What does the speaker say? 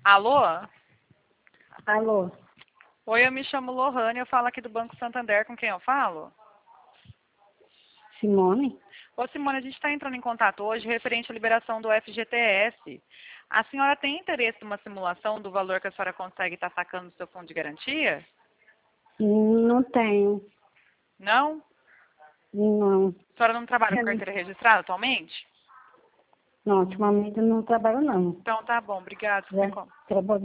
Alô? Alô, Oi, eu me chamo Lohane, eu falo aqui do Banco Santander, com quem eu falo? Simone? Ô, Simone, a gente está entrando em contato hoje referente à liberação do FGTS. A senhora tem interesse numa simulação do valor que a senhora consegue estar sacando do seu fundo de garantia? Não tenho, Não? não. A senhora não trabalha com carteira registrada atualmente? Não, ultimamente eu não trabalho não. Então tá bom, obrigada. Já trabalho